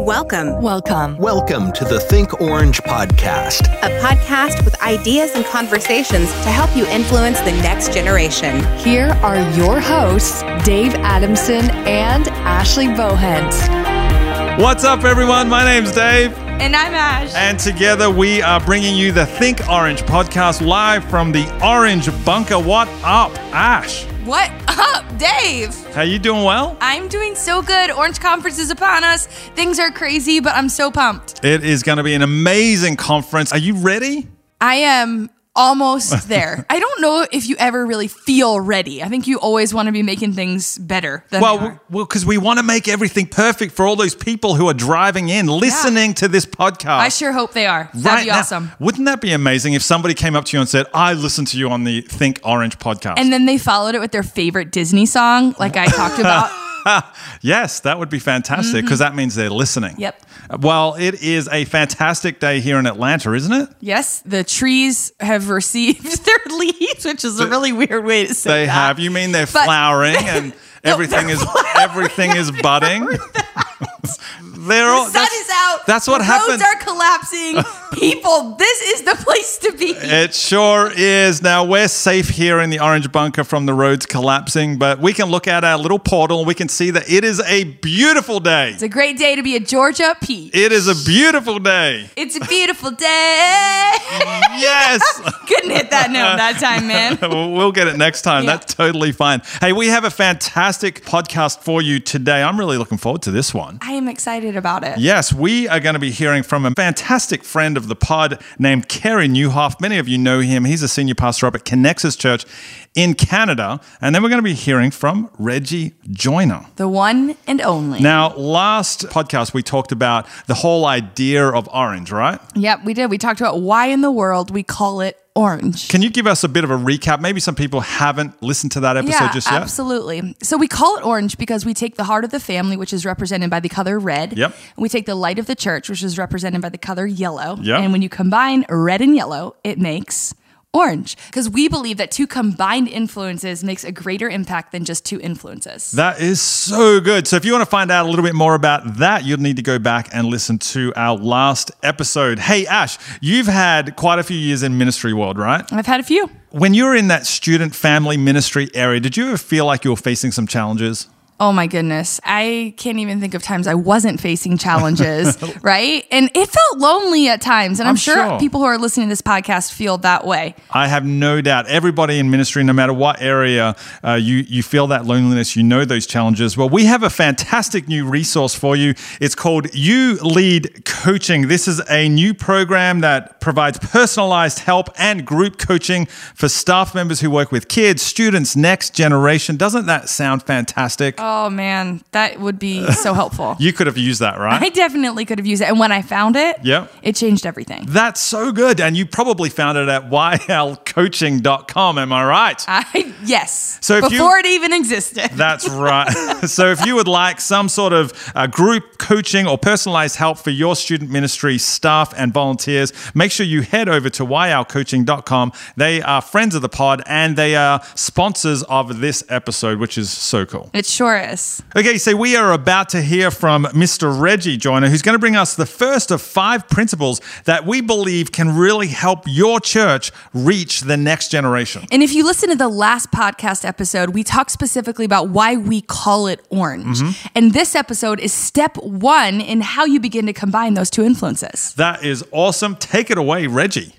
Welcome. Welcome to the Think Orange podcast. A podcast with ideas and conversations to help you influence the next generation. Here are your hosts, Dave Adamson and Ashley Bohent. What's up, everyone? My name's Dave. And I'm Ash. And together we are bringing you the Think Orange podcast live from the Orange Bunker. What up, Ash? What up, Dave? How you doing? Well? I'm doing so good. Orange Conference is upon us. Things are crazy, but I'm so pumped. It is going to be an amazing conference. Are you ready? I am almost there. I don't know if you ever really feel ready. I think you always want to be making things better than they are. Well, because we want to make everything perfect for all those people who are driving in, listening to this podcast. I sure hope they are. That'd be awesome. Wouldn't that be amazing if somebody came up to you and said, I listened to you on the Think Orange podcast? And then they followed it with their favorite Disney song, like I talked about. Yes, that would be fantastic because that means they're listening. Yep. Well, it is a fantastic day here in Atlanta, isn't it? Yes, the trees have received their leaves, which is a really weird way to say They that. have. You mean they're flowering and everything is budding? The sun is out. That's what happened. Roads are collapsing. People, this is the place to be. It sure is. Now, we're safe here in the Orange Bunker from the roads collapsing, but we can look at our little portal and we can see that it is a beautiful day. It's a great day to be a Georgia Peach. It is a beautiful day. It's a beautiful day. Yes. Couldn't hit that note that time, man. We'll get it next time. Yeah. That's totally fine. Hey, we have a fantastic podcast for you today. I'm really looking forward to this one. I am excited about it. Yes, we are going to be hearing from a fantastic friend of the pod named Kerry Newhoff. Many of you know him. He's a senior pastor up at Connexus Church in Canada. And then we're going to be hearing from Reggie Joyner. The one and only. Now, last podcast, we talked about the whole idea of orange, right? Yep, we did. We talked about why in the world we call it orange. Can you give us a bit of a recap? Maybe some people haven't listened to that episode just yet. Absolutely. So we call it orange because we take the heart of the family, which is represented by the color red. Yep. And we take the light of the church, which is represented by the color yellow. Yep. And when you combine red and yellow, it makes orange. Because we believe that two combined influences makes a greater impact than just two influences. That is so good. So if you want to find out a little bit more about that, you'll need to go back and listen to our last episode. Hey, Ash, you've had quite a few years in ministry world, right? I've had a few. When you were in that student family ministry area, did you ever feel like you were facing some challenges? Oh my goodness. I can't even think of times I wasn't facing challenges, right? And it felt lonely at times. And I'm sure people who are listening to this podcast feel that way. I have no doubt. Everybody in ministry, no matter what area you feel that loneliness, you know those challenges. Well, we have a fantastic new resource for you. It's called You Lead Coaching. This is a new program that provides personalized help and group coaching for staff members who work with kids, students, next generation. Doesn't that sound fantastic? Oh man, that would be so helpful. You could have used that, right? I definitely could have used it. And when I found it, it changed everything. That's so good. And you probably found it at ylcoaching.com, am I right? Yes. So before it even existed. That's right. So if you would like some sort of group coaching or personalized help for your student ministry staff and volunteers, make sure you head over to ylcoaching.com. They are friends of the pod and they are sponsors of this episode, which is so cool. It sure is. Okay, so we are about to hear from Mr. Reggie Joyner, who's going to bring us the first of 5 principles that we believe can really help your church reach the next generation. And if you listen to the last podcast episode, we talked specifically about why we call it orange. Mm-hmm. And this episode is step 1 in how you begin to combine those two influences. That is awesome. Take it away, Reggie.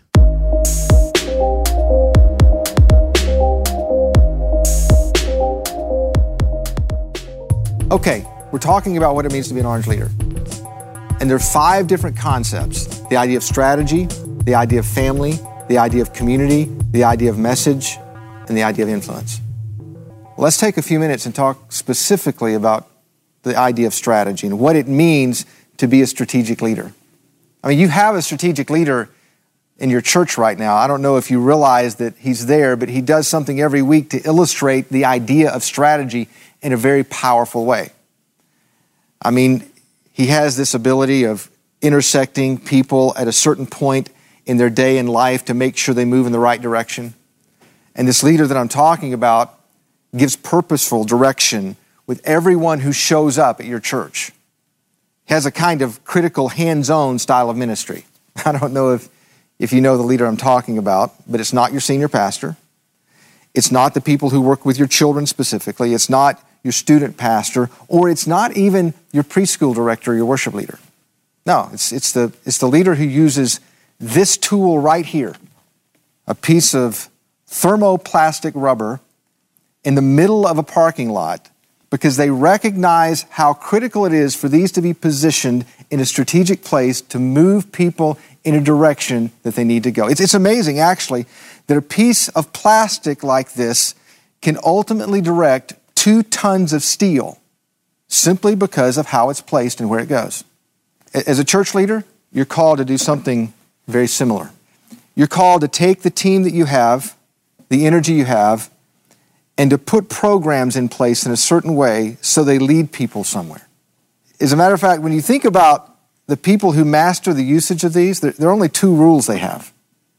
Okay, we're talking about what it means to be an orange leader. And there are 5 different concepts. The idea of strategy, the idea of family, the idea of community, the idea of message, and the idea of influence. Let's take a few minutes and talk specifically about the idea of strategy and what it means to be a strategic leader. I mean, you have a strategic leader in your church right now. I don't know if you realize that he's there, but he does something every week to illustrate the idea of strategy in a very powerful way. I mean, he has this ability of intersecting people at a certain point in their day and life to make sure they move in the right direction. And this leader that I'm talking about gives purposeful direction with everyone who shows up at your church. has a kind of critical hands-on style of ministry. I don't know if you know the leader I'm talking about, but it's not your senior pastor. It's not the people who work with your children specifically. It's not your student pastor, or it's not even your preschool director or your worship leader. No, it's the leader who uses this tool right here, a piece of thermoplastic rubber in the middle of a parking lot, because they recognize how critical it is for these to be positioned in a strategic place to move people in a direction that they need to go. It's amazing, actually, that a piece of plastic like this can ultimately direct 2 tons of steel simply because of how it's placed and where it goes. As a church leader, you're called to do something very similar. You're called to take the team that you have, the energy you have, and to put programs in place in a certain way so they lead people somewhere. As a matter of fact, when you think about the people who master the usage of these, there are only 2 rules they have.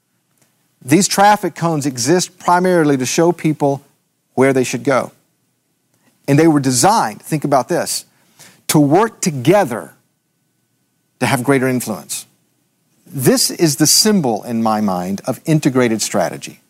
These traffic cones exist primarily to show people where they should go. And they were designed, think about this, to work together to have greater influence. This is the symbol, in my mind, of integrated strategy.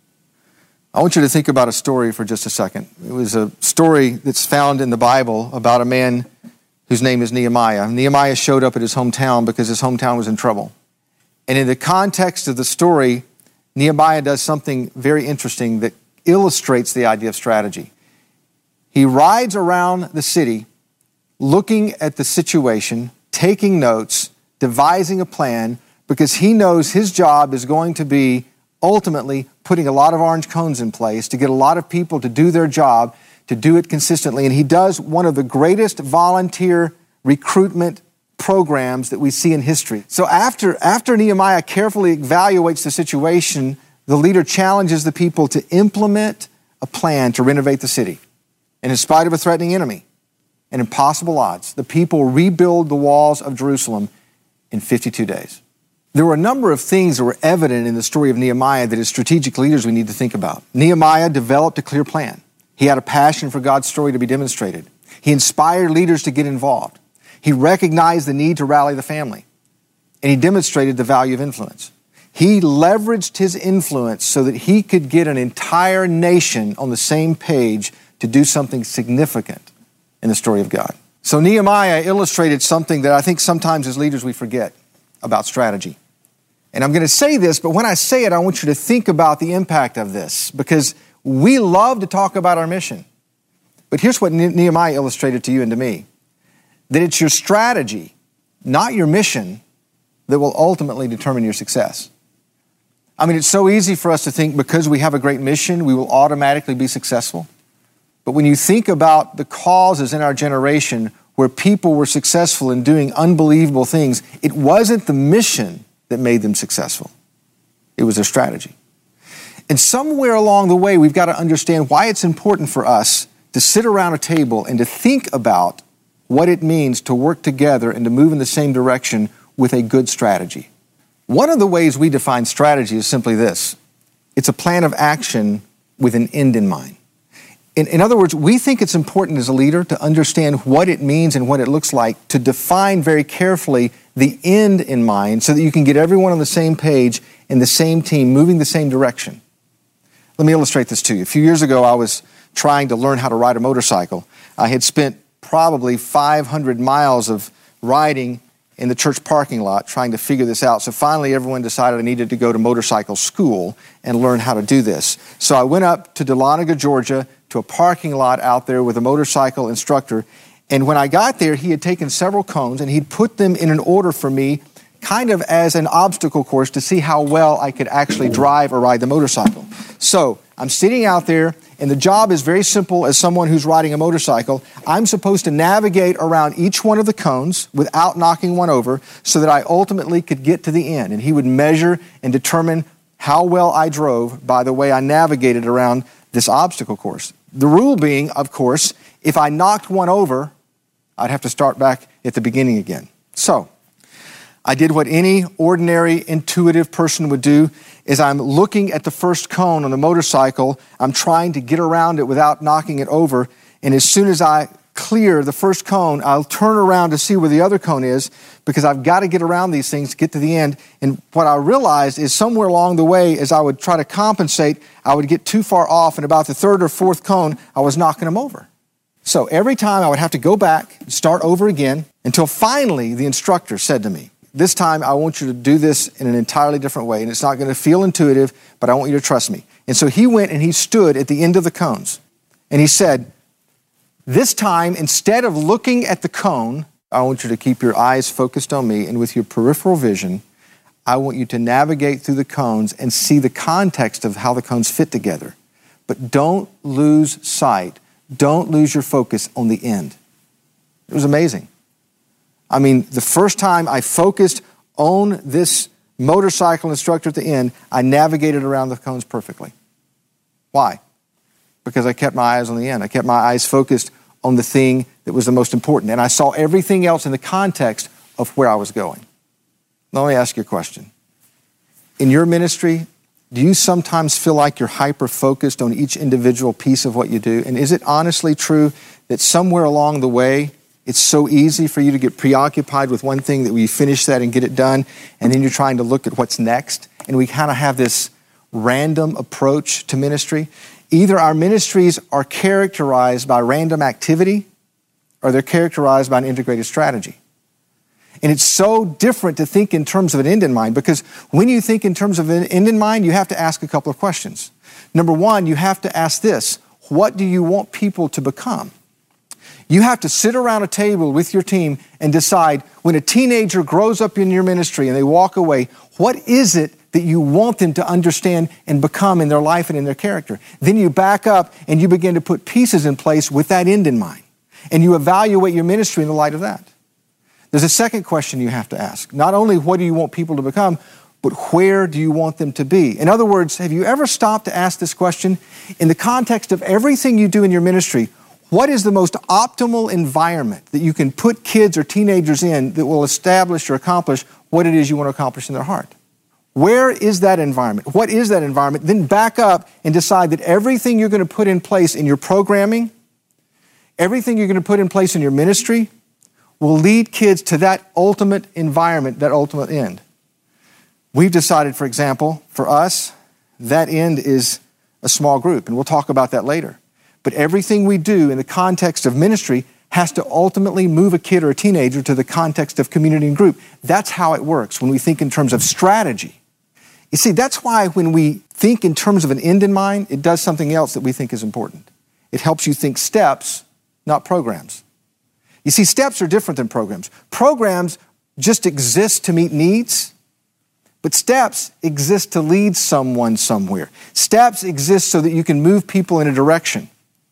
I want you to think about a story for just a second. It was a story that's found in the Bible about a man whose name is Nehemiah. Nehemiah showed up at his hometown because his hometown was in trouble. And in the context of the story, Nehemiah does something very interesting that illustrates the idea of strategy. He rides around the city looking at the situation, taking notes, devising a plan, because he knows his job is going to be ultimately putting a lot of orange cones in place to get a lot of people to do their job, to do it consistently. And he does one of the greatest volunteer recruitment programs that we see in history. So after Nehemiah carefully evaluates the situation, the leader challenges the people to implement a plan to renovate the city. And in spite of a threatening enemy and impossible odds, the people rebuild the walls of Jerusalem in 52 days. There were a number of things that were evident in the story of Nehemiah that as strategic leaders we need to think about. Nehemiah developed a clear plan. He had a passion for God's story to be demonstrated. He inspired leaders to get involved. He recognized the need to rally the family. And he demonstrated the value of influence. He leveraged his influence so that he could get an entire nation on the same page to do something significant in the story of God. So Nehemiah illustrated something that I think sometimes as leaders we forget about strategy. And I'm going to say this, but when I say it, I want you to think about the impact of this, because we love to talk about our mission. But here's what Nehemiah illustrated to you and to me, that it's your strategy, not your mission, that will ultimately determine your success. I mean, it's so easy for us to think because we have a great mission, we will automatically be successful. But when you think about the causes in our generation where people were successful in doing unbelievable things, it wasn't the mission that made them successful. It was their strategy. And somewhere along the way, we've got to understand why it's important for us to sit around a table and to think about what it means to work together and to move in the same direction with a good strategy. One of the ways we define strategy is simply this. It's a plan of action with an end in mind. In other words, we think it's important as a leader to understand what it means and what it looks like, to define very carefully the end in mind so that you can get everyone on the same page in the same team, moving the same direction. Let me illustrate this to you. A few years ago, I was trying to learn how to ride a motorcycle. I had spent probably 500 miles of riding in the church parking lot trying to figure this out. So finally, everyone decided I needed to go to motorcycle school and learn how to do this. So I went up to Dahlonega, Georgia, to a parking lot out there with a motorcycle instructor. And when I got there, he had taken several cones and he'd put them in an order for me, kind of as an obstacle course to see how well I could actually drive or ride the motorcycle. So I'm sitting out there, and the job is very simple as someone who's riding a motorcycle. I'm supposed to navigate around each one of the cones without knocking one over so that I ultimately could get to the end. And he would measure and determine how well I drove by the way I navigated around this obstacle course. The rule being, of course, if I knocked one over, I'd have to start back at the beginning again. So I did what any ordinary intuitive person would do. Is I'm looking at the first cone on the motorcycle, I'm trying to get around it without knocking it over, and as soon as I clear the first cone, I'll turn around to see where the other cone is because I've got to get around these things to get to the end. And what I realized is somewhere along the way, as I would try to compensate, I would get too far off, and about the third or fourth cone, I was knocking them over. So every time I would have to go back and start over again until finally the instructor said to me, this time I want you to do this in an entirely different way, and it's not going to feel intuitive, but I want you to trust me. And so he went and he stood at the end of the cones, and he said, this time, instead of looking at the cone, I want you to keep your eyes focused on me, and with your peripheral vision, I want you to navigate through the cones and see the context of how the cones fit together. But don't lose sight. Don't lose your focus on the end. It was amazing. I mean, the first time I focused on this motorcycle instructor at the end, I navigated around the cones perfectly. Why? Because I kept my eyes on the end. I kept my eyes focused on the thing that was the most important. And I saw everything else in the context of where I was going. Now, let me ask you a question. In your ministry, do you sometimes feel like you're hyper-focused on each individual piece of what you do? And is it honestly true that somewhere along the way, it's so easy for you to get preoccupied with one thing that we finish that and get it done, and then you're trying to look at what's next? And we kind of have this random approach to ministry. Either our ministries are characterized by random activity, or they're characterized by an integrated strategy. And it's so different to think in terms of an end in mind, because when you think in terms of an end in mind, you have to ask a couple of questions. Number one, you have to ask this: what do you want people to become? You have to sit around a table with your team and decide, when a teenager grows up in your ministry and they walk away, what is it that you want them to understand and become in their life and in their character? Then you back up and you begin to put pieces in place with that end in mind. And you evaluate your ministry in the light of that. There's a second question you have to ask. Not only what do you want people to become, but where do you want them to be? In other words, have you ever stopped to ask this question? In the context of everything you do in your ministry, what is the most optimal environment that you can put kids or teenagers in that will establish or accomplish what it is you want to accomplish in their heart? Where is that environment? What is that environment? Then back up and decide that everything you're going to put in place in your programming, everything you're going to put in place in your ministry, will lead kids to that ultimate environment, that ultimate end. We've decided, for example, for us, that end is a small group, and we'll talk about that later. But everything we do in the context of ministry has to ultimately move a kid or a teenager to the context of community and group. That's how it works when we think in terms of strategy. You see, that's why when we think in terms of an end in mind, it does something else that we think is important. It helps you think steps, not programs. You see, steps are different than programs. Programs just exist to meet needs, but steps exist to lead someone somewhere. Steps exist so that you can move people in a direction.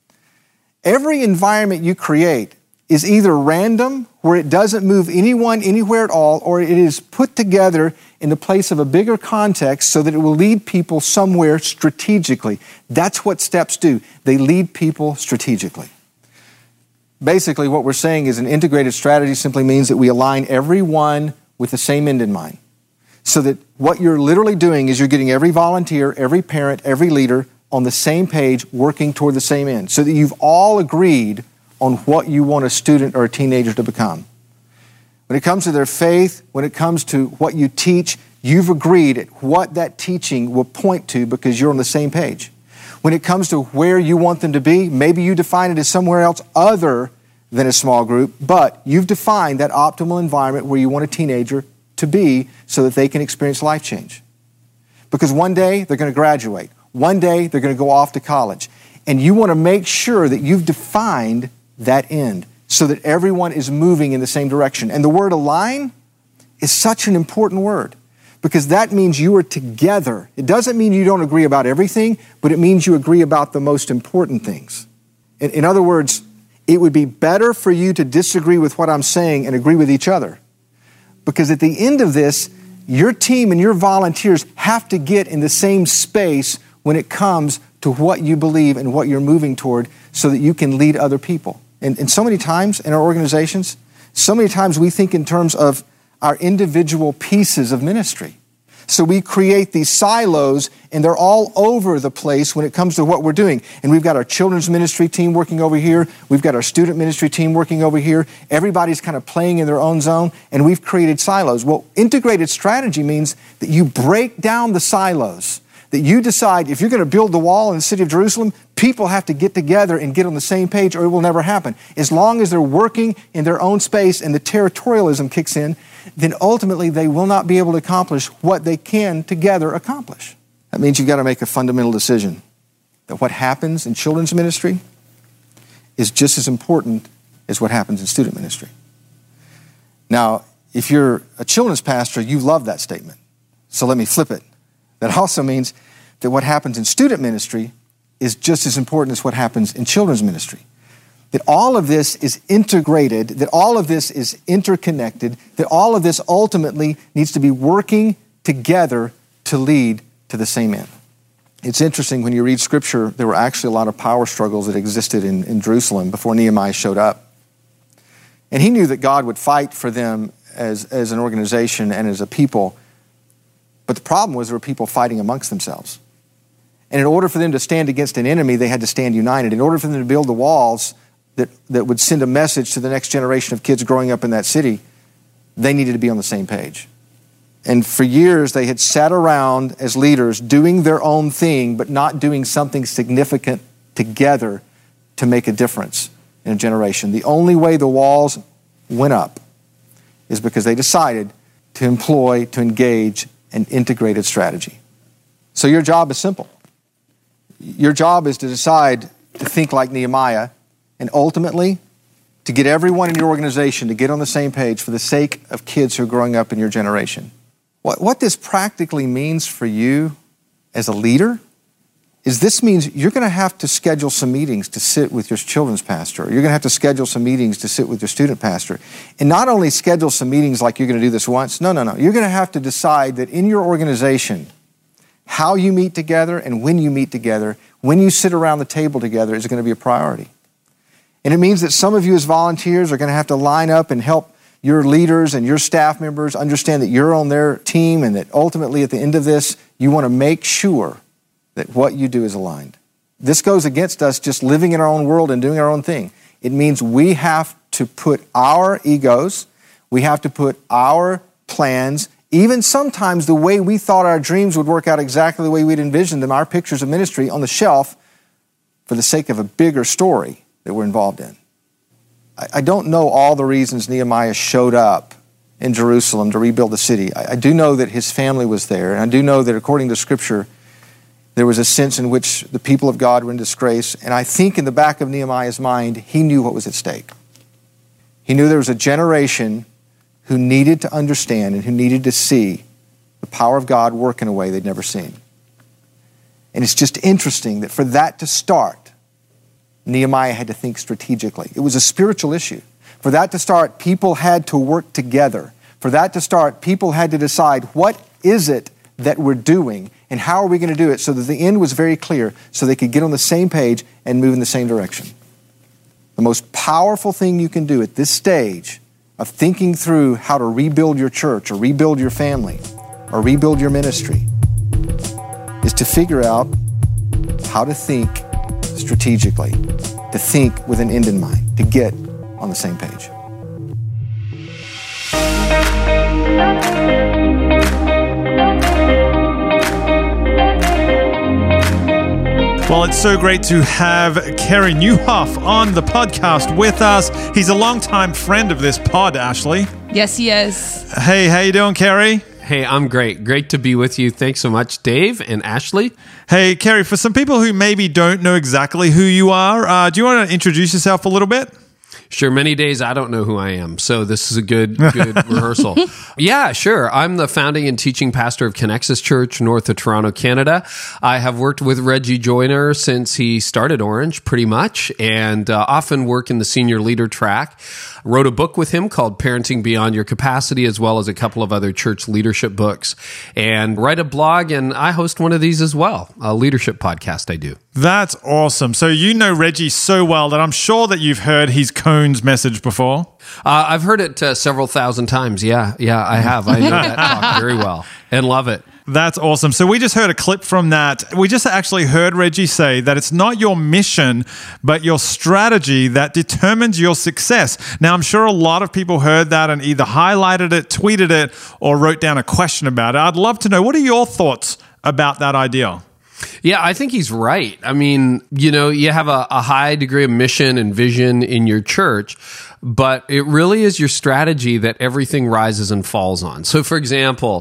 Every environment you create is either random, where it doesn't move anyone anywhere at all, or it is put together in the place of a bigger context so that it will lead people somewhere strategically. That's what steps do. They lead people strategically. Basically, what we're saying is an integrated strategy simply means that we align everyone with the same end in mind. So that what you're literally doing is you're getting every volunteer, every parent, every leader on the same page, working toward the same end, so that you've all agreed on what you want a student or a teenager to become. When it comes to their faith, when it comes to what you teach, you've agreed at what that teaching will point to because you're on the same page. When it comes to where you want them to be, maybe you define it as somewhere else other than a small group, but you've defined that optimal environment where you want a teenager to be so that they can experience life change. Because one day they're going to graduate. One day they're going to go off to college. And you want to make sure that you've defined that end so that everyone is moving in the same direction. And the word align is such an important word because that means you are together. It doesn't mean you don't agree about everything, but it means you agree about the most important things. In other words, it would be better for you to disagree with what I'm saying and agree with each other. Because at the end of this, your team and your volunteers have to get in the same space when it comes to what you believe and what you're moving toward so that you can lead other people. And so many times in our organizations, so many times we think in terms of our individual pieces of ministry. So we create these silos, and they're all over the place when it comes to what we're doing. And we've got our children's ministry team working over here. We've got our student ministry team working over here. Everybody's kind of playing in their own zone, and we've created silos. Well, integrated strategy means that you break down the silos, that you decide if you're going to build the wall in the city of Jerusalem, people have to get together and get on the same page or it will never happen. As long as they're working in their own space and the territorialism kicks in, then ultimately they will not be able to accomplish what they can together accomplish. That means you've got to make a fundamental decision that what happens in children's ministry is just as important as what happens in student ministry. Now, if you're a children's pastor, you love that statement. So let me flip it. That also means that what happens in student ministry is just as important as what happens in children's ministry. That all of this is integrated, that all of this is interconnected, that all of this ultimately needs to be working together to lead to the same end. It's interesting, when you read Scripture, there were actually a lot of power struggles that existed in Jerusalem before Nehemiah showed up. And he knew that God would fight for them as an organization and as a people. But the problem was there were people fighting amongst themselves. And in order for them to stand against an enemy, they had to stand united. In order for them to build the walls that would send a message to the next generation of kids growing up in that city, they needed to be on the same page. And for years, they had sat around as leaders doing their own thing, but not doing something significant together to make a difference in a generation. The only way the walls went up is because they decided to engage an integrated strategy. So your job is simple. Your job is to decide to think like Nehemiah and ultimately to get everyone in your organization to get on the same page for the sake of kids who are growing up in your generation. What this practically means for you as a leader is this means you're going to have to schedule some meetings to sit with your children's pastor. You're going to have to schedule some meetings to sit with your student pastor. And not only schedule some meetings like you're going to do this once. No. You're going to have to decide that in your organization, how you meet together and when you meet together, when you sit around the table together is going to be a priority. And it means that some of you as volunteers are going to have to line up and help your leaders and your staff members understand that you're on their team and that ultimately at the end of this, you want to make sure that what you do is aligned. This goes against us just living in our own world and doing our own thing. It means we have to put our egos, we have to put our plans, even sometimes the way we thought our dreams would work out exactly the way we'd envisioned them, our pictures of ministry, on the shelf for the sake of a bigger story that we're involved in. I don't know all the reasons Nehemiah showed up in Jerusalem to rebuild the city. I do know that his family was there, and I do know that according to Scripture, there was a sense in which the people of God were in disgrace, and I think in the back of Nehemiah's mind, he knew what was at stake. He knew there was a generation who needed to understand and who needed to see the power of God work in a way they'd never seen. And it's just interesting that for that to start, Nehemiah had to think strategically. It was a spiritual issue. For that to start, people had to work together. For that to start, people had to decide, what is it that we're doing and how are we going to do it, so that the end was very clear, so they could get on the same page and move in the same direction. The most powerful thing you can do at this stage of thinking through how to rebuild your church or rebuild your family or rebuild your ministry is to figure out how to think strategically, to think with an end in mind, to get on the same page. Well, it's so great to have Kerry Newhoff on the podcast with us. He's a longtime friend of this pod, Ashley. Yes, he is. Hey, how you doing, Kerry? Hey, I'm great. Great to be with you. Thanks so much, Dave and Ashley. Hey, Kerry, for some people who maybe don't know exactly who you are, do you want to introduce yourself a little bit? Sure. Many days I don't know who I am, so this is a good rehearsal. Yeah, sure. I'm the founding and teaching pastor of Connexus Church, north of Toronto, Canada. I have worked with Reggie Joyner since he started Orange, pretty much, and often work in the senior leader track. Wrote a book with him called Parenting Beyond Your Capacity, as well as a couple of other church leadership books, and write a blog, and I host one of these as well, a leadership podcast I do. That's awesome. So you know Reggie so well that I'm sure that you've heard his Cone's message before. I've heard it several thousand times. Yeah, I have. I know that talk very well and love it. That's awesome. So we just heard a clip from that. We just actually heard Reggie say that it's not your mission, but your strategy that determines your success. Now, I'm sure a lot of people heard that and either highlighted it, tweeted it, or wrote down a question about it. I'd love to know, what are your thoughts about that idea? Yeah, I think he's right. I mean, you have a high degree of mission and vision in your church, but it really is your strategy that everything rises and falls on. So, for example,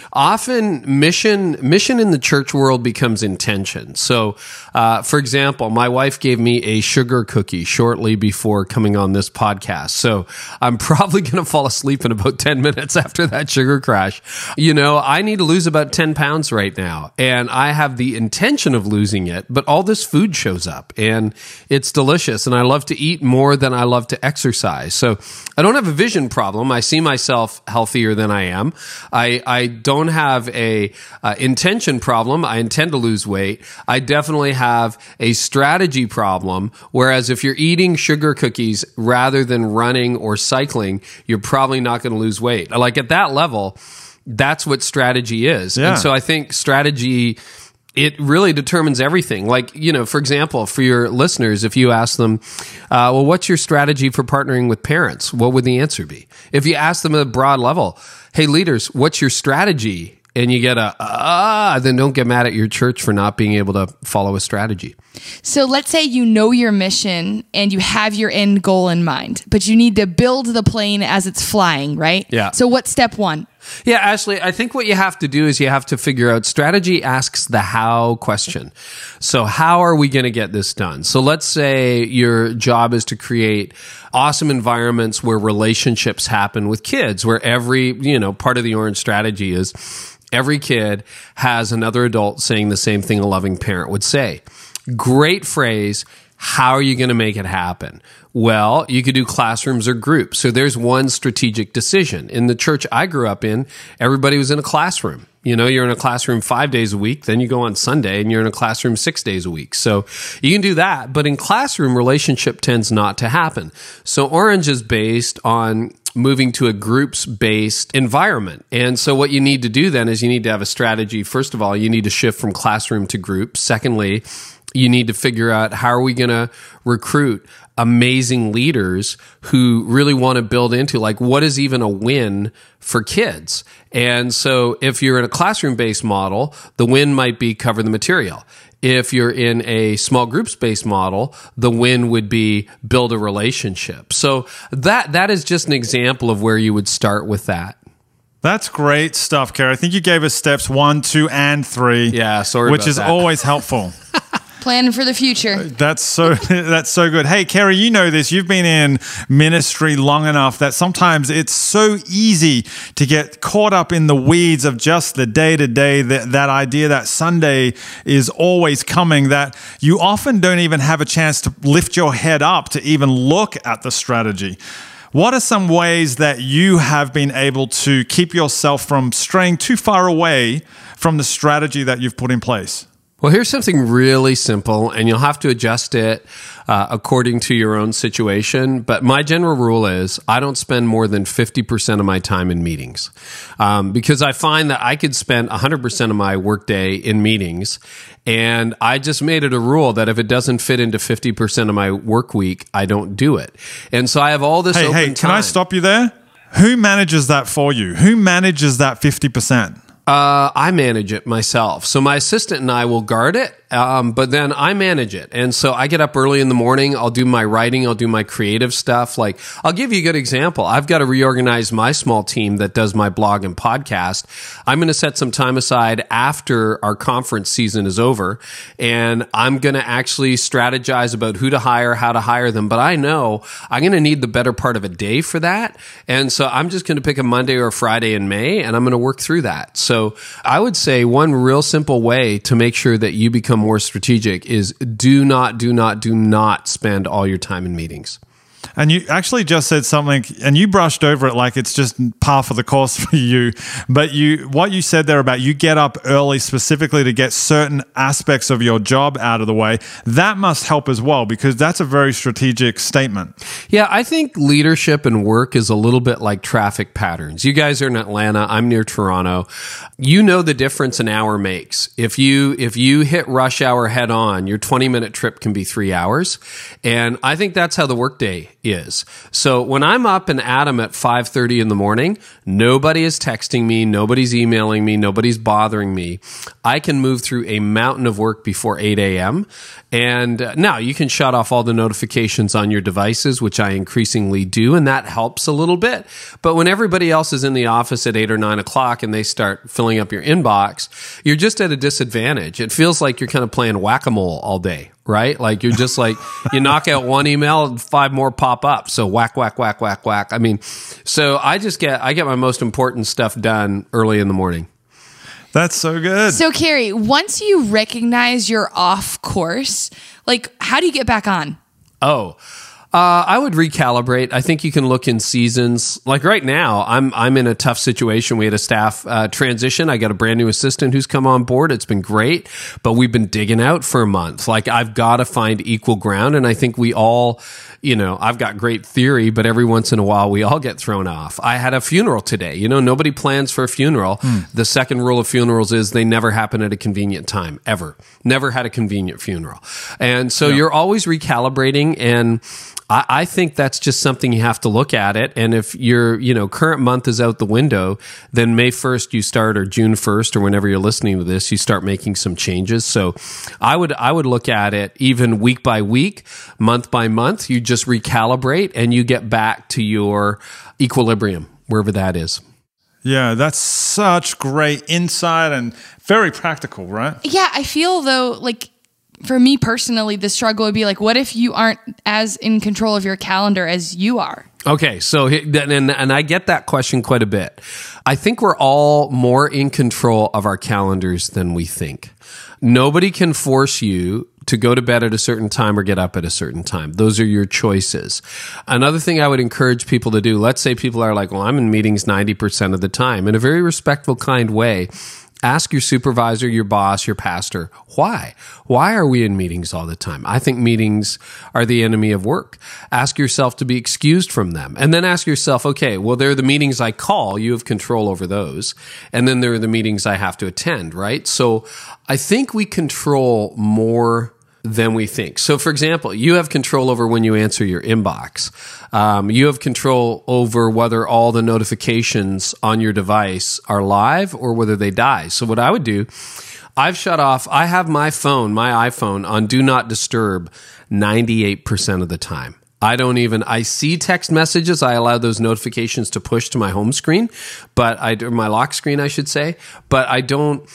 often mission in the church world becomes intention. So, for example, my wife gave me a sugar cookie shortly before coming on this podcast. So I'm probably going to fall asleep in about 10 minutes after that sugar crash. I need to lose about 10 pounds right now, and I have the intention of losing it, but all this food shows up and it's delicious, and I love to eat more than I love to exercise. So I don't have a vision problem. I see myself healthier than I am. I don't have a intention problem. I intend to lose weight. I definitely have a strategy problem. Whereas if you're eating sugar cookies rather than running or cycling, you're probably not going to lose weight. Like at that level, that's what strategy is. Yeah. And so I think strategy, it really determines everything. Like, for example, for your listeners, if you ask them, well, what's your strategy for partnering with parents? What would the answer be? If you ask them at a broad level, hey, leaders, what's your strategy? And you get then don't get mad at your church for not being able to follow a strategy. So let's say you know your mission and you have your end goal in mind, but you need to build the plane as it's flying, right? Yeah. So what's step one? Yeah, Ashley, I think what you have to do is you have to figure out, strategy asks the how question. So how are we going to get this done? So let's say your job is to create awesome environments where relationships happen with kids, where every, part of the Orange strategy is every kid has another adult saying the same thing a loving parent would say. Great phrase. How are you going to make it happen? Well, you could do classrooms or groups. So there's one strategic decision. In the church I grew up in, everybody was in a classroom. You're in a classroom 5 days a week, then you go on Sunday and you're in a classroom 6 days a week. So you can do that. But in classroom, relationship tends not to happen. So Orange is based on moving to a groups-based environment. And so what you need to do then is you need to have a strategy. First of all, you need to shift from classroom to group. Secondly, you need to figure out, how are we going to recruit amazing leaders who really want to build into, like, what is even a win for kids? And so if you're in a classroom-based model, the win might be cover the material. If you're in a small groups-based model, the win would be build a relationship. So that is just an example of where you would start with that. That's great stuff, Kerry. I think you gave us steps 1, 2, and 3. Yeah, sorry which about is that. always helpful. Planning for the future. That's so good. Hey, Kerry, you know this. You've been in ministry long enough that sometimes it's so easy to get caught up in the weeds of just the day-to-day, that idea that Sunday is always coming, that you often don't even have a chance to lift your head up to even look at the strategy. What are some ways that you have been able to keep yourself from straying too far away from the strategy that you've put in place? Well, here's something really simple, and you'll have to adjust it according to your own situation. But my general rule is I don't spend more than 50% of my time in meetings, because I find that I could spend 100% of my workday in meetings. And I just made it a rule that if it doesn't fit into 50% of my work week, I don't do it. And so I have all this open time. Can I stop you there? Who manages that for you? Who manages that 50%? I manage it myself. So my assistant and I will guard it, but then I manage it. And so I get up early in the morning. I'll do my writing. I'll do my creative stuff. Like, I'll give you a good example. I've got to reorganize my small team that does my blog and podcast. I'm going to set some time aside after our conference season is over, and I'm going to actually strategize about who to hire, how to hire them. But I know I'm going to need the better part of a day for that. And so I'm just going to pick a Monday or a Friday in May, and I'm going to work through that. So I would say one real simple way to make sure that you become more strategic is do not spend all your time in meetings. And you actually just said something, and you brushed over it like it's just par for the course for you. But what you said there about you get up early specifically to get certain aspects of your job out of the way, that must help as well, because that's a very strategic statement. Yeah, I think leadership and work is a little bit like traffic patterns. You guys are in Atlanta. I'm near Toronto. You know the difference an hour makes. If you hit rush hour head on, your 20-minute trip can be 3 hours. And I think that's how the workday is. So when I'm up and Adam at 5:30 in the morning, nobody is texting me, nobody's emailing me, nobody's bothering me. I can move through a mountain of work before 8 a.m. And now you can shut off all the notifications on your devices, which I increasingly do, and that helps a little bit. But when everybody else is in the office at 8 or 9 o'clock and they start filling up your inbox, you're just at a disadvantage. It feels like you're kind of playing whack-a-mole all day, right? Like you're just like, you knock out one email and 5 more pop up. So whack, whack, whack, whack, whack. I mean, so I get my most important stuff done early in the morning. That's so good. So, Carrie, once you recognize you're off course, like, how do you get back on? I would recalibrate. I think you can look in seasons. Like right now, I'm in a tough situation. We had a staff transition. I got a brand new assistant who's come on board. It's been great, but we've been digging out for a month. Like I've got to find equal ground, and I think we all, I've got great theory, but every once in a while we all get thrown off. I had a funeral today. Nobody plans for a funeral. The second rule of funerals is they never happen at a convenient time, ever. Never had a convenient funeral. And so you're always recalibrating, and I think that's just something you have to look at it. And if your, current month is out the window, then May 1st you start, or June 1st, or whenever you're listening to this, you start making some changes. So I would look at it even week by week, month by month. You just recalibrate and you get back to your equilibrium, wherever that is. Yeah, that's such great insight and very practical, right? Yeah, I feel though, like, for me personally, the struggle would be like, what if you aren't as in control of your calendar as you are? Okay, so and I get that question quite a bit. I think we're all more in control of our calendars than we think. Nobody can force you to go to bed at a certain time or get up at a certain time. Those are your choices. Another thing I would encourage people to do, let's say people are like, well, I'm in meetings 90% of the time. In a very respectful, kind way, ask your supervisor, your boss, your pastor, why? Why are we in meetings all the time? I think meetings are the enemy of work. Ask yourself to be excused from them. And then ask yourself, okay, well, there are the meetings I call. You have control over those. And then there are the meetings I have to attend, right? So I think we control more than we think. So, for example, you have control over when you answer your inbox. You have control over whether all the notifications on your device are live or whether they die. So what I would do, I have my iPhone on Do Not Disturb 98% of the time. I see text messages. I allow those notifications to push to my home screen, or my lock screen, I should say, but I don't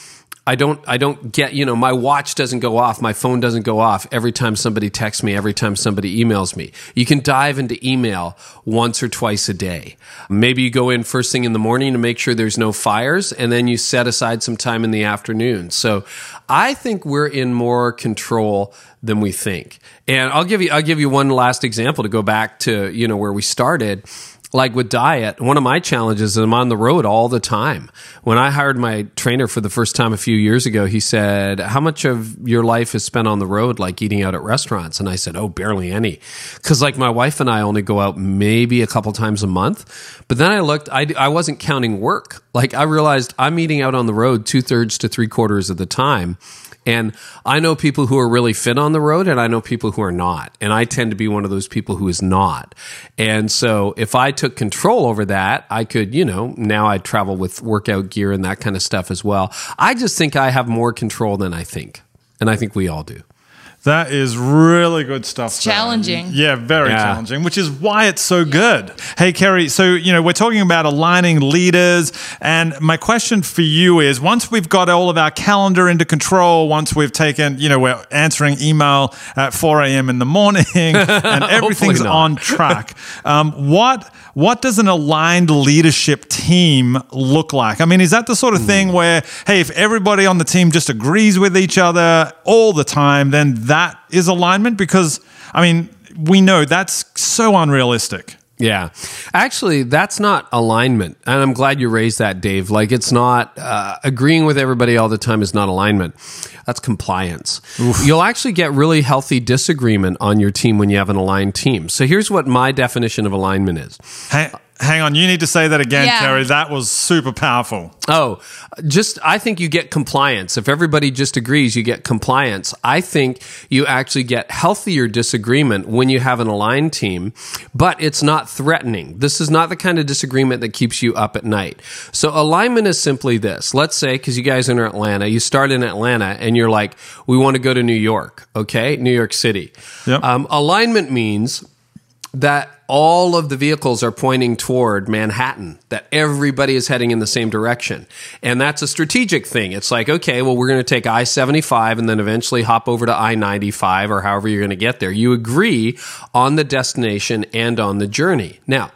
get, my watch doesn't go off, my phone doesn't go off every time somebody texts me, every time somebody emails me. You can dive into email once or twice a day. Maybe you go in first thing in the morning to make sure there's no fires, and then you set aside some time in the afternoon. So I think we're in more control than we think. And I'll give you one last example to go back to, where we started. Like with diet, one of my challenges is I'm on the road all the time. When I hired my trainer for the first time a few years ago, he said, how much of your life is spent on the road, like eating out at restaurants? And I said, barely any. Because like my wife and I only go out maybe a couple times a month. But then I looked, I wasn't counting work. Like I realized I'm eating out on the road 2/3 to 3/4 of the time. And I know people who are really fit on the road, and I know people who are not. And I tend to be one of those people who is not. And so if I took control over that, I could, now I travel with workout gear and that kind of stuff as well. I just think I have more control than I think. And I think we all do. That is really good stuff. It's challenging. Yeah, very challenging, which is why it's so good. Hey, Carrie, so, we're talking about aligning leaders. And my question for you is, once we've got all of our calendar into control, once we've taken, we're answering email at 4 a.m. in the morning and everything's on track, what does an aligned leadership team look like? I mean, is that the sort of thing where, hey, if everybody on the team just agrees with each other all the time, then that is alignment? Because, I mean, we know that's so unrealistic. Yeah. Actually, that's not alignment. And I'm glad you raised that, Dave. Like, it's not agreeing with everybody all the time is not alignment. That's compliance. Oof. You'll actually get really healthy disagreement on your team when you have an aligned team. So here's what my definition of alignment is. Hang on, you need to say that again, Carrie. That was super powerful. Oh, I think you get compliance. If everybody just agrees, you get compliance. I think you actually get healthier disagreement when you have an aligned team, but it's not threatening. This is not the kind of disagreement that keeps you up at night. So alignment is simply this. Let's say, because you guys are in Atlanta, you start in Atlanta and you're like, we want to go to New York, okay? New York City. Yep. Alignment means that all of the vehicles are pointing toward Manhattan, that everybody is heading in the same direction. And that's a strategic thing. It's like, okay, well, we're going to take I-75 and then eventually hop over to I-95 or however you're going to get there. You agree on the destination and on the journey. Now,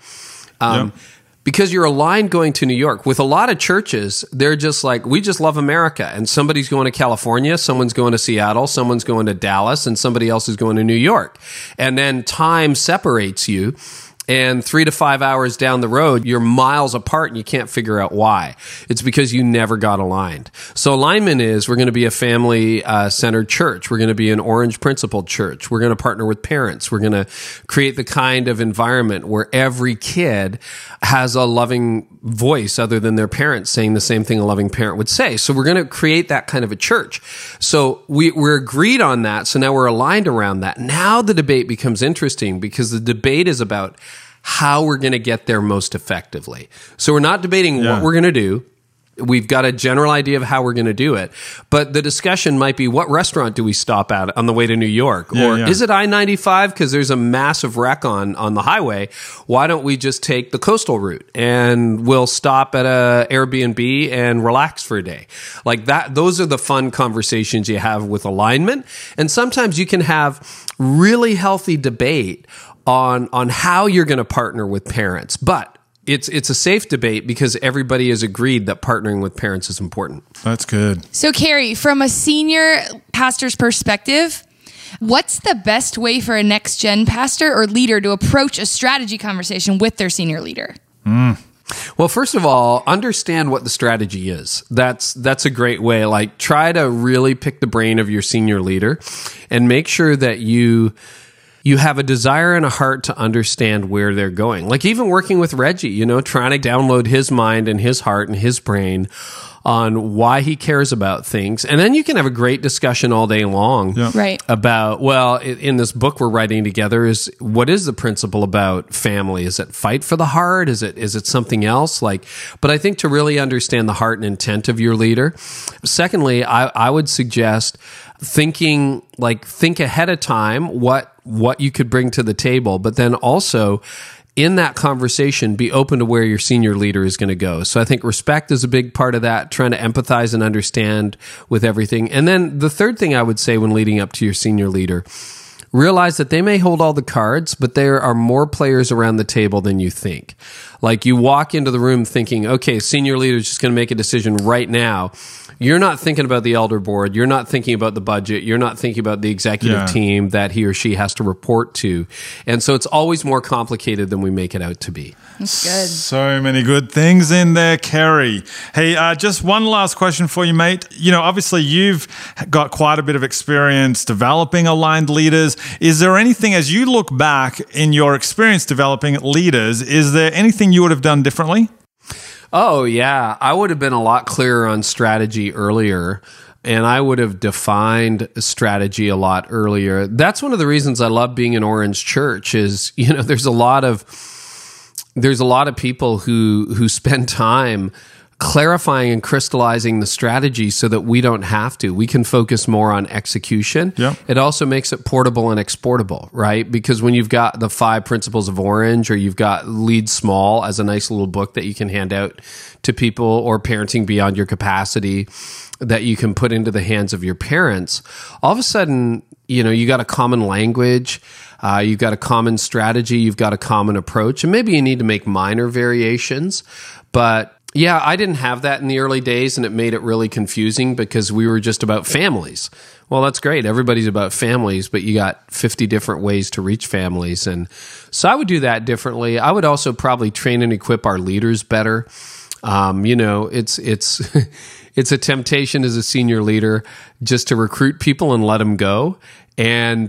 because you're aligned going to New York, with a lot of churches, they're just like, we just love America. And somebody's going to California, someone's going to Seattle, someone's going to Dallas, and somebody else is going to New York. And then time separates you. And 3 to 5 hours down the road, you're miles apart and you can't figure out why. It's because you never got aligned. So alignment is, we're going to be a family-centered church. We're going to be an orange principled church. We're going to partner with parents. We're going to create the kind of environment where every kid has a loving voice other than their parents saying the same thing a loving parent would say. So we're going to create that kind of a church. So we're agreed on that. So now we're aligned around that. Now the debate becomes interesting because the debate is about how we're going to get there most effectively. So we're not debating what we're going to do. We've got a general idea of how we're going to do it. But the discussion might be, what restaurant do we stop at on the way to New York? Or is it I-95 because there's a massive wreck on the highway? Why don't we just take the coastal route and we'll stop at a Airbnb and relax for a day? Like that, those are the fun conversations you have with alignment. And sometimes you can have really healthy debate on how you're going to partner with parents. But it's a safe debate because everybody has agreed that partnering with parents is important. That's good. So, Carrie, from a senior pastor's perspective, what's the best way for a next-gen pastor or leader to approach a strategy conversation with their senior leader? Well, first of all, understand what the strategy is. That's a great way. Like, try to really pick the brain of your senior leader and make sure that you have a desire and a heart to understand where they're going. Like even working with Reggie, trying to download his mind and his heart and his brain on why he cares about things. And then you can have a great discussion all day long about, well, in this book we're writing together, what is the principle about family? Is it fight for the heart? Is it something else? But I think to really understand the heart and intent of your leader. Secondly, I would suggest think ahead of time what you could bring to the table, but then also in that conversation, be open to where your senior leader is going to go. So I think respect is a big part of that, trying to empathize and understand with everything. And then the third thing I would say when leading up to your senior leader, realize that they may hold all the cards, but there are more players around the table than you think. Like you walk into the room thinking, okay, senior leader is just going to make a decision right now. You're not thinking about the elder board. You're not thinking about the budget. You're not thinking about the executive team that he or she has to report to. And so it's always more complicated than we make it out to be. That's good. So many good things in there, Carrie. Hey, just one last question for you, mate. Obviously you've got quite a bit of experience developing aligned leaders. Is there anything, as you look back in your experience developing leaders, is there anything you would have done differently? Oh, yeah. I would have been a lot clearer on strategy earlier, and I would have defined strategy a lot earlier. That's one of the reasons I love being in Orange Church is, there's a lot of people who spend time clarifying and crystallizing the strategy so that we don't have to. We can focus more on execution. Yep. It also makes it portable and exportable, right? Because when you've got the 5 principles of Orange or you've got Lead Small as a nice little book that you can hand out to people or Parenting Beyond Your Capacity that you can put into the hands of your parents, all of a sudden, you got a common language, you've got a common strategy, you've got a common approach, and maybe you need to make minor variations, but Yeah, I didn't have that in the early days, and it made it really confusing because we were just about families. Well, that's great. Everybody's about families, but you got 50 different ways to reach families. And so I would do that differently. I would also probably train and equip our leaders better. It's it's a temptation as a senior leader just to recruit people and let them go. And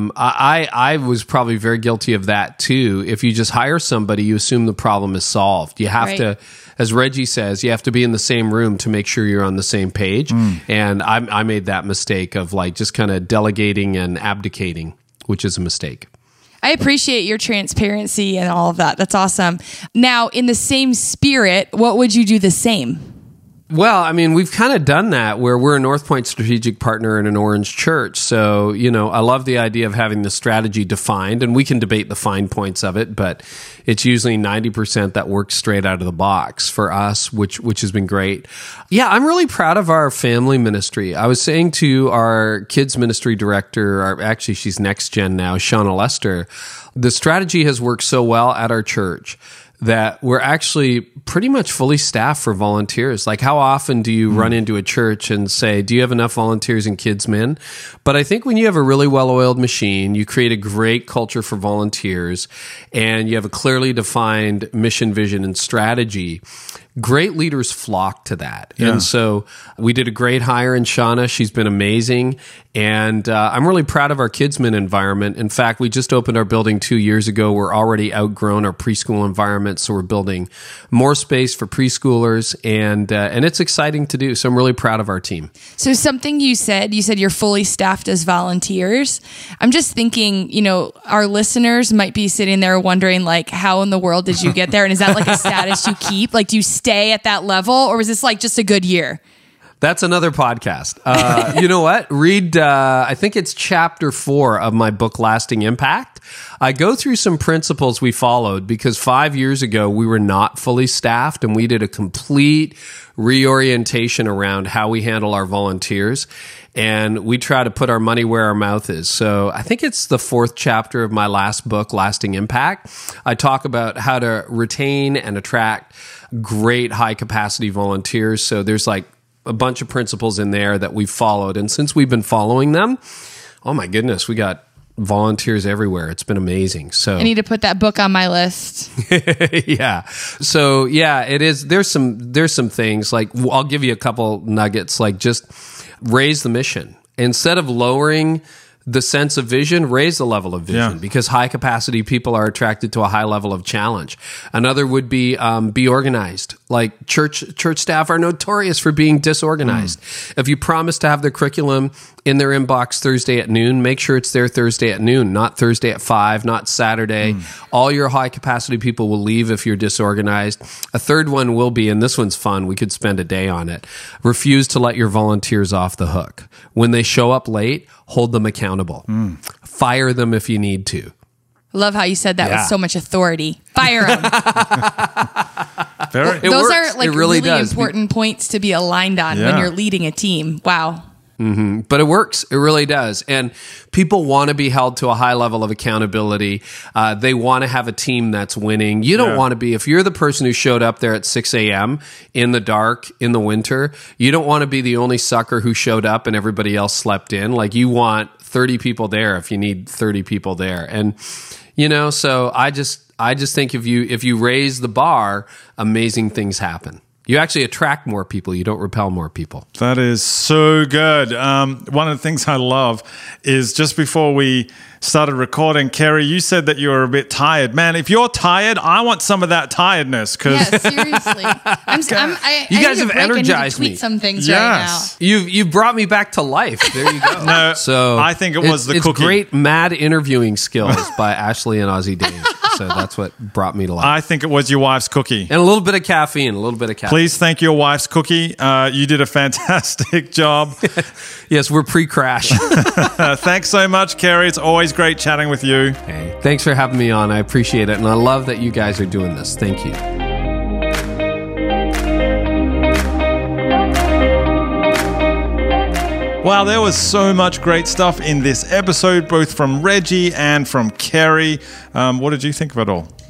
I was probably very guilty of that too. If you just hire somebody, you assume the problem is solved. You have to, as Reggie says, you have to be in the same room to make sure you're on the same page. And I made that mistake of like just kind of delegating and abdicating, which is a mistake. I appreciate your transparency and all of that. That's awesome. Now, in the same spirit, what would you do the same? Well, I mean, we've kind of done that where we're a North Point strategic partner in an Orange church. So, I love the idea of having the strategy defined, and we can debate the fine points of it, but it's usually 90% that works straight out of the box for us, which has been great. Yeah, I'm really proud of our family ministry. I was saying to our kids ministry director, actually she's Next Gen now, Shauna Lester, the strategy has worked so well at our church that we're actually pretty much fully staffed for volunteers. Like, how often do you run into a church and say, do you have enough volunteers and kids men? But I think when you have a really well-oiled machine, you create a great culture for volunteers, and you have a clearly defined mission, vision, and strategy, great leaders flock to that. Yeah. And so we did a great hire in Shauna. She's been amazing. And I'm really proud of our Kidsmen environment. In fact, we just opened our building 2 years ago. We're already outgrown our preschool environment, so we're building more space for preschoolers, and it's exciting to do. So I'm really proud of our team. So something you said you're fully staffed as volunteers. I'm just thinking, our listeners might be sitting there wondering, like, how in the world did you get there? And is that like a status you keep? Like, do you stay at that level, or is this like just a good year? That's another podcast. You know what? Read, I think it's chapter 4 of my book, Lasting Impact. I go through some principles we followed because 5 years ago, we were not fully staffed, and we did a complete reorientation around how we handle our volunteers. And we try to put our money where our mouth is. So I think it's the 4th chapter of my last book, Lasting Impact. I talk about how to retain and attract great high-capacity volunteers. So there's like a bunch of principles in there that we've followed. And since we've been following them, oh my goodness, we got volunteers everywhere. It's been amazing. So I need to put that book on my list. Yeah. So yeah, it is. There's some things like, I'll give you a couple nuggets, like just raise the mission. Instead of lowering the sense of vision, raise the level of vision, because high capacity people are attracted to a high level of challenge. Another would be organized. Like church staff are notorious for being disorganized. If you promise to have the curriculum in their inbox Thursday at noon, make sure it's there Thursday at noon, not Thursday at 5, not Saturday. All your high capacity people will leave if you're disorganized. A third one will be, and this one's fun, we could spend a day on it, refuse to let your volunteers off the hook. When they show up late, hold them accountable. Fire them if you need to. I love how you said that with so much authority. Fire them. Those are like really important points to be aligned on when you're leading a team. Wow. But it works. It really does. And people want to be held to a high level of accountability. They want to have a team that's winning. You don't want to be, if you're the person who showed up there at 6 a.m. in the dark, in the winter, you don't want to be the only sucker who showed up and everybody else slept in. Like, you want 30 people there if you need 30 people there. And, so I just think if you raise the bar, amazing things happen. You actually attract more people. You don't repel more people. That is so good. One of the things I love is just before we started recording, Kerry, you said that you were a bit tired. Man, if you're tired, I want some of that tiredness. Yeah, seriously. You guys have energized me. Some things right now. You've brought me back to life. There you go. No, so I think it was the cookie. It's great mad interviewing skills by Ashley and Aussie Dave. So that's what brought me to life. I think it was your wife's cookie. And a little bit of caffeine, Please thank your wife's cookie. You did a fantastic job. Yes, we're pre-crash. Thanks so much, Kerry. It's always great chatting with you. Hey, thanks for having me on. I appreciate it. And I love that you guys are doing this. Thank you. Wow, there was so much great stuff in this episode, both from Reggie and from Kerry. What did you think of it all?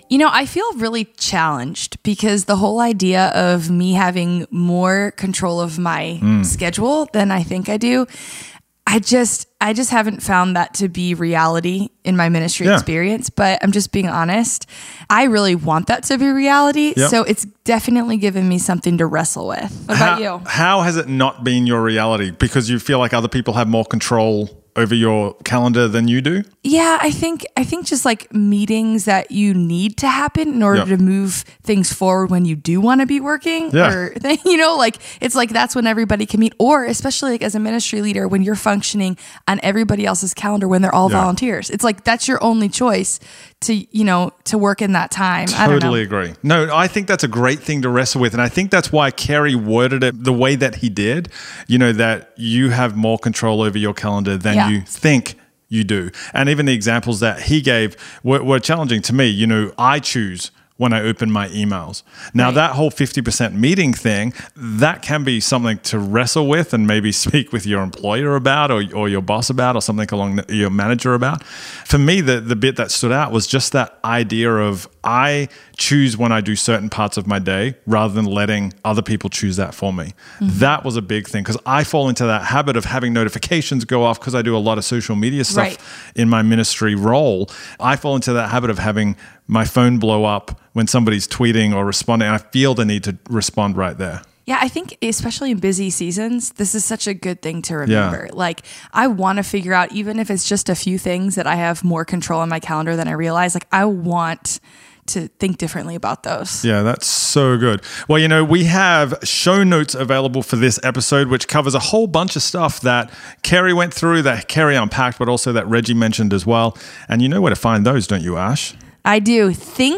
I feel really challenged because the whole idea of me having more control of my schedule than I think I do, I just haven't found that to be reality in my ministry experience, but I'm just being honest. I really want that to be reality. Yep. So it's definitely given me something to wrestle with. What about you? How has it not been your reality? Because you feel like other people have more control over your calendar than you do? Yeah, I think just like meetings that you need to happen in order to move things forward when you do want to be working or like it's like that's when everybody can meet, or especially like as a ministry leader when you're functioning on everybody else's calendar when they're all volunteers. It's like that's your only choice to work in that time. I don't know. Totally agree. No, I think that's a great thing to wrestle with. And I think that's why Kerry worded it the way that he did, that you have more control over your calendar than you think you do. And even the examples that he gave were challenging to me. I choose when I open my emails. Now, that whole 50% meeting thing, that can be something to wrestle with and maybe speak with your employer about or your boss about or something along your manager about. For me, the bit that stood out was just that idea of I choose when I do certain parts of my day rather than letting other people choose that for me. Mm-hmm. That was a big thing because I fall into that habit of having notifications go off because I do a lot of social media stuff in my ministry role. I fall into that habit of having my phone blow up when somebody's tweeting or responding. And I feel the need to respond right there. Yeah, I think especially in busy seasons, this is such a good thing to remember. Like, I want to figure out, even if it's just a few things that I have more control on my calendar than I realize, like I want to think differently about those. Yeah, that's so good. Well, we have show notes available for this episode, which covers a whole bunch of stuff that Kerry went through, that Kerry unpacked, but also that Reggie mentioned as well. And you know where to find those, don't you, Ash? I do.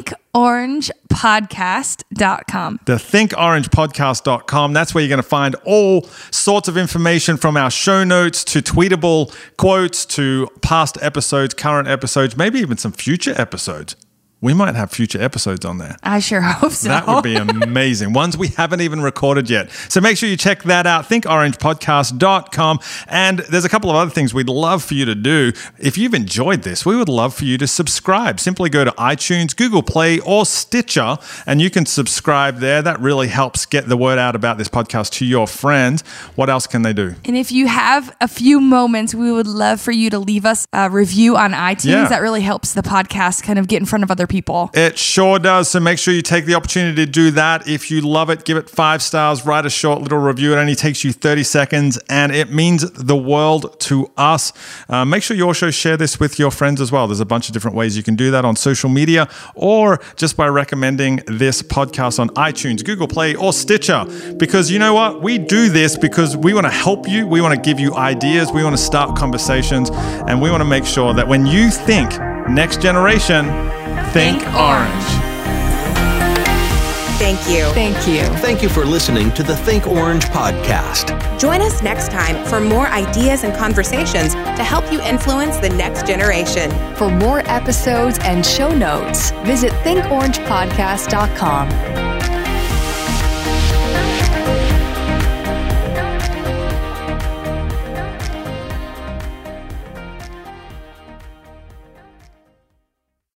ThinkOrangePodcast.com. The ThinkOrangePodcast.com. That's where you're going to find all sorts of information from our show notes to tweetable quotes to past episodes, current episodes, maybe even some future episodes. We might have future episodes on there. I sure hope so. That would be amazing. Ones we haven't even recorded yet. So make sure you check that out, thinkorangepodcast.com. And there's a couple of other things we'd love for you to do. If you've enjoyed this, we would love for you to subscribe. Simply go to iTunes, Google Play, or Stitcher, and you can subscribe there. That really helps get the word out about this podcast to your friends. What else can they do? And if you have a few moments, we would love for you to leave us a review on iTunes. Yeah. That really helps the podcast kind of get in front of other people. It sure does. So make sure you take the opportunity to do that. If you love it, give it 5 stars, write a short little review. It only takes you 30 seconds and it means the world to us. Make sure you also share this with your friends as well. There's a bunch of different ways you can do that on social media or just by recommending this podcast on iTunes, Google Play, or Stitcher. Because you know what? We do this because we want to help you. We want to give you ideas. We want to start conversations. And we want to make sure that when you think next generation, think orange. Thank you. Thank you. Thank you for listening to the Think Orange podcast. Join us next time for more ideas and conversations to help you influence the next generation. For more episodes and show notes, visit thinkorangepodcast.com.